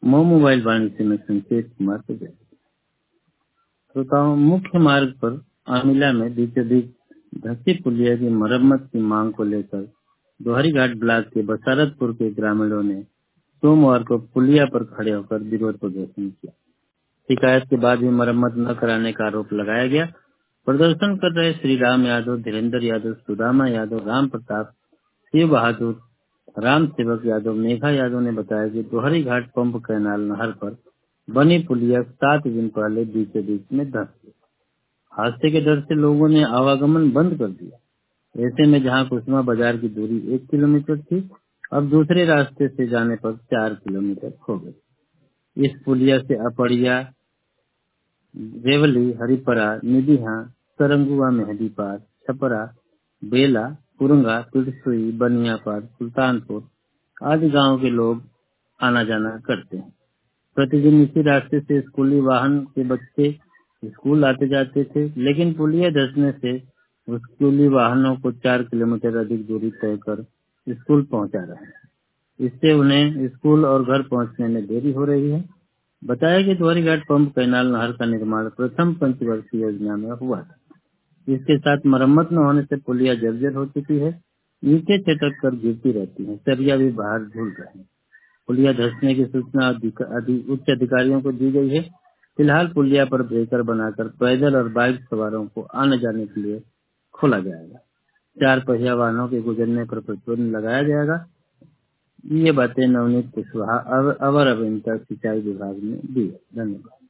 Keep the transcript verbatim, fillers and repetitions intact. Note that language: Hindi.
मो मोबाइल वाणी से मैं संकेत कुमार से गया। श्रोताओं, मुख्य मार्ग पर आमिला में बीचों बीच धसी पुलिया की मरम्मत की मांग को लेकर दोहरीघाट ब्लॉक के बसारतपुर के ग्रामीणों ने सोमवार को पुलिया पर खड़े होकर विरोध प्रदर्शन किया। शिकायत के बाद भी मरम्मत न कराने का आरोप लगाया गया। प्रदर्शन कर रहे श्री राम यादव, धीरेन्द्र यादव, सुदामा यादव, राम प्रताप, शिव बहादुर, राम सेवक यादव, मेघा यादव ने बताया कि दोहरीघाट पंप कैनाल नहर पर बनी पुलिया सात दिन पहले बीचों बीच में धंस गई। हादसे के डर से लोगों ने आवागमन बंद कर दिया। ऐसे में जहां कुसुमा बाजार की दूरी एक किलोमीटर थी, अब दूसरे रास्ते से जाने पर चार किलोमीटर हो गई। इस पुलिया से अपड़िया, रेवली, हरिपरा, निदिहा, सरंगुआ, मेहदीपार, छपरा, बेला, पुरंगा, पिड़सुई, बनियापार, सुल्तानपुर आदि गांव के लोग आना जाना करते हैं। प्रतिदिन इसी रास्ते से स्कूली वाहन के बच्चे स्कूल आते जाते थे, लेकिन पुलिया धंसने से स्कूली वाहनों को चार किलोमीटर अधिक दूरी तय कर स्कूल पहुंचा रहे हैं। इससे उन्हें स्कूल और घर पहुंचने में देरी हो रही है। बताया कि दोहरीघाट पंप कैनाल नहर का निर्माण प्रथम पंचवर्षीय योजना में हुआ था। इसके साथ मरम्मत न होने से पुलिया जर्जर हो चुकी है। ईंटें चटक कर गिरती रहती हैं, सरिया भी बाहर झूल रहे हैं। पुलिया धंसने की सूचना उच्च अधिकारियों को दी गई है। फिलहाल पुलिया पर ब्रेकर बनाकर पैदल और बाइक सवारों को आने जाने के लिए खोला जाएगा। चार पहिया वाहनों के गुजरने पर प्रतिबंध लगाया जाएगा। ये बातें नवनीत कुशवाहा अवर अभियंता सिंचाई विभाग ने दी। धन्यवाद।